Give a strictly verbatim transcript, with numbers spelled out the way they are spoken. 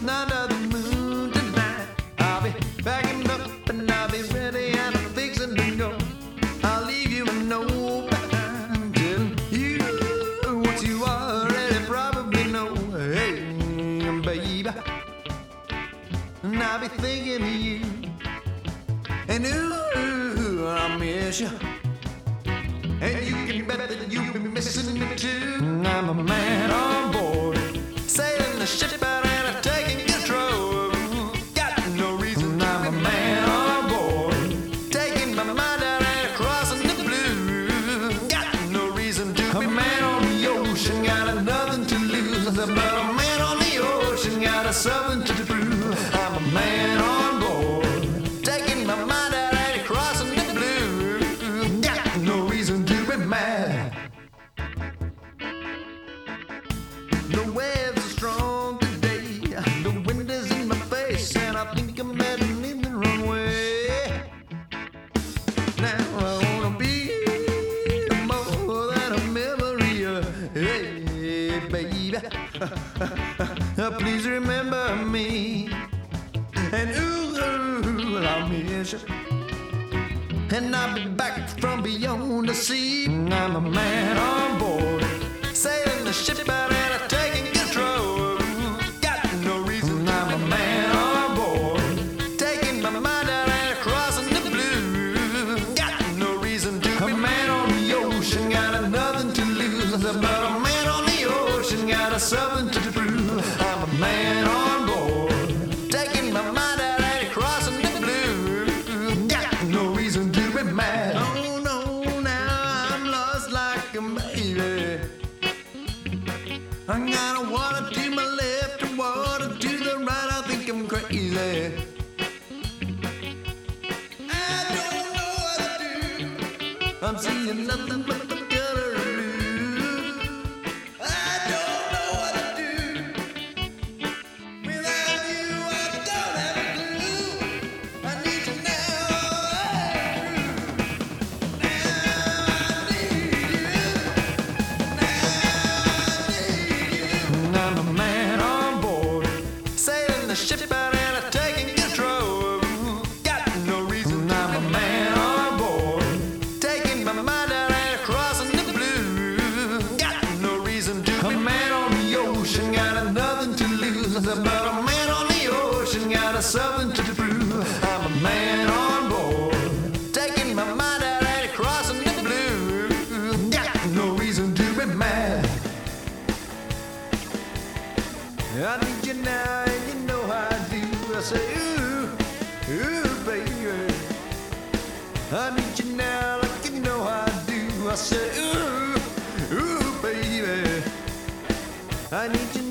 under the moon tonight. I'll be packing up and I'll be ready and I'm fixing to go. I'll leave you a note behind telling you what you already probably know. Hey, baby, and I'll be thinking of you. And ooh, I miss you. And you can bet that you'll be missing me too. I'm a man on board, sailing the ship out and I'm taking control. Got no reason. I'm a man on board, taking my mind out and crossing the blue. Got no reason to. A man on the ocean got nothing to lose, but a man on the ocean got something to prove. I'm a man on board, taking my mind out and crossing the blue. Got no reason to be mad. The waves are strong today, the wind is in my face, and I think I'm heading in the wrong way. Now I wanna be more than a memory. uh, Hey, baby, please remember me. And ooh, I'll miss you. And I'll be back from beyond the sea. I'm a man on board, sailing the ship out and I'm taking control. Got no reason. I'm a man on board, taking my mind out and crossing the blue. Got no reason to. A man on the ocean got nothing to lose, but a man on the ocean got something to prove. I'm a man on board, taking my mind out and crossing the blue. Got no reason to be mad. Oh no, now I'm lost like a baby. I got water to my left and water to the right. I think I'm crazy. I don't know what to do. I'm seeing nothing but the color of blue. I don't know what to do. Without you, I don't have a clue. I need you now. Now I need you. Now I need you. I'm a man on board, sailing the ship out and I'm taking control. Got no reason. I'm a man on board, taking my mind out and crossing the blue. Got no reason to. A man on the ocean got nothing to lose, but a man on the ocean got something to prove. I'm a man on board, taking my mind out and crossing the blue. Got no reason to be mad. I need you now, and you know I do. I say, ooh, ooh, baby. I need you now, like you know I do. I say, ooh, ooh, baby. I need you